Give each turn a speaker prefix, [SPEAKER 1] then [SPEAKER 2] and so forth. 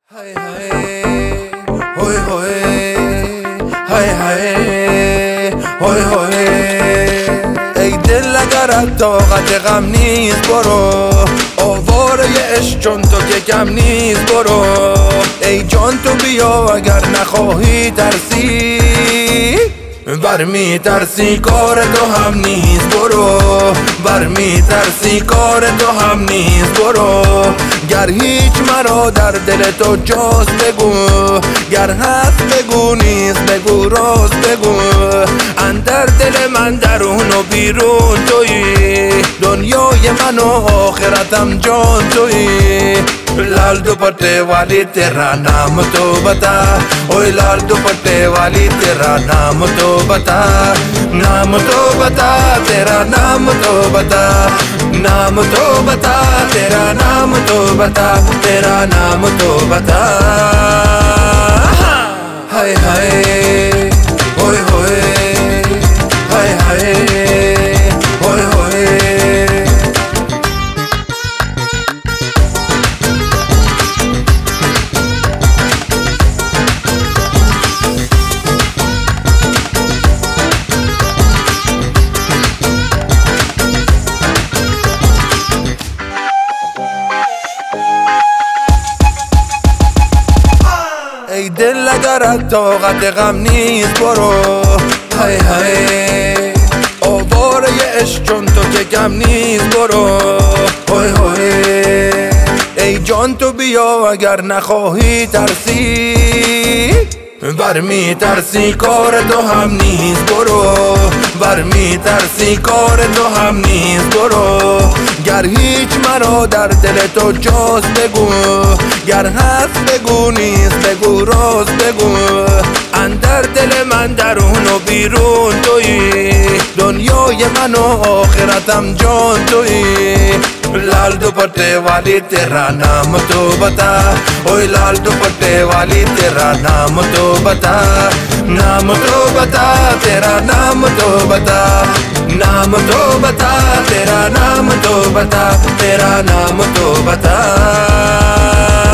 [SPEAKER 1] Hey hey, hoy hoy, hey hey, hoy hoy. ای دل اگر طاقت غم نیست برو، آواره عشق چون تو که کم نیست برو. ای جان تو بیا اگر نخواهی ترسی، برمی ترسی کار تو هم نیست برو، برمی ترسی کار تو هم نیست برو. گر هیچ مرا در دل تو جاست بگو، گر هست بگو نیست بگو راست بگو. اندر دل من درون و بیرون تویی، دنیای من و آخرتم جان تویی. लाल दुपट्टे वाली तेरा नाम तो बता, ओए लाल दुपट्टे वाली तेरा नाम तो बता, नाम तो बता तेरा नाम तो बता, नाम तो बता तेरा नाम तो बता, तेरा नाम तो बता. हाय हाय ओए होए, हाय हाय ओए होए. ای دل اگر طاقت غم نیست برو، های های آواره عشق چون تو که کم نیست برو. های های ای جان تو بیا اگر نخواهی ترسی، برمی ترسی کار تو هم نیست برو، برمی ترسی کار تو هم نیست برو. گر هیچ مرا در دل تو جاست بگو، گر هست بگو نیست بگو راست بگو. اندر دل من درون و بیرون تویی، دنیای من و آخرتم جان تویی. लाल दुपट्टे वाली तेरा नाम तो बता, ओए लाल दुपट्टे वाली तेरा नाम तो बता, नाम तो बता तेरा नाम तो बता, नाम तो बता तेरा नाम तो बता, तेरा नाम तो बता.